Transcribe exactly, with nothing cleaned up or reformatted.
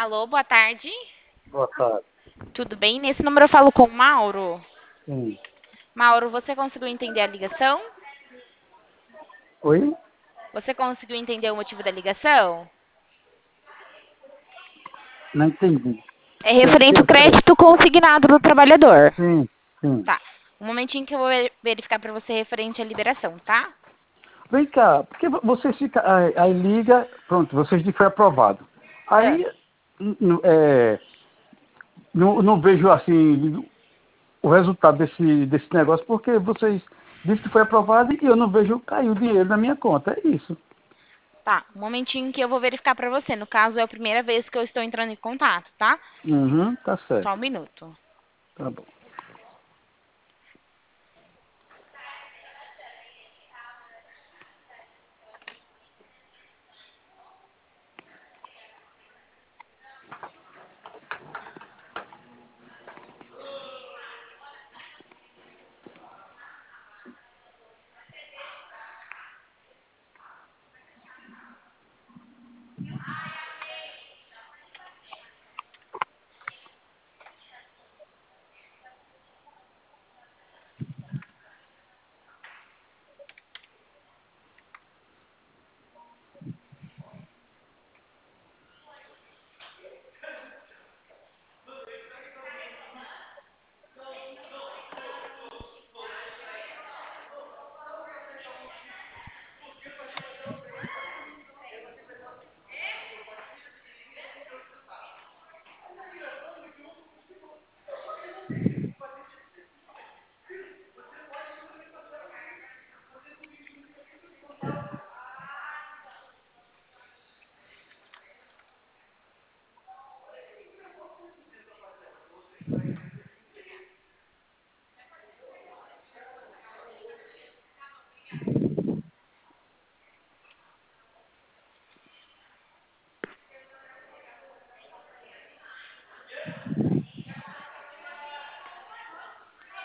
Alô, boa tarde. Boa tarde. Tudo bem? Nesse número eu falo com o Mauro. Sim. Mauro, você conseguiu entender a ligação? Oi? Você conseguiu entender o motivo da ligação? Não entendi. É Tem, referente ao tem, tem. crédito consignado do trabalhador. Sim, sim. Tá. Um momentinho que eu vou ver- verificar para você referente à liberação, tá? Vem cá, porque vocês ficam. Aí, aí liga, pronto, vocês dizem que foi aprovado. Ah, Aí n- n- é, não, não vejo assim o resultado desse, desse negócio, porque vocês dizem que foi aprovado e eu não vejo cair o dinheiro na minha conta. É isso. tá. Um momentinho que eu vou verificar para você. No caso, é a primeira vez que eu estou entrando em contato, tá? Uhum, tá Só certo. um minuto. Tá bom.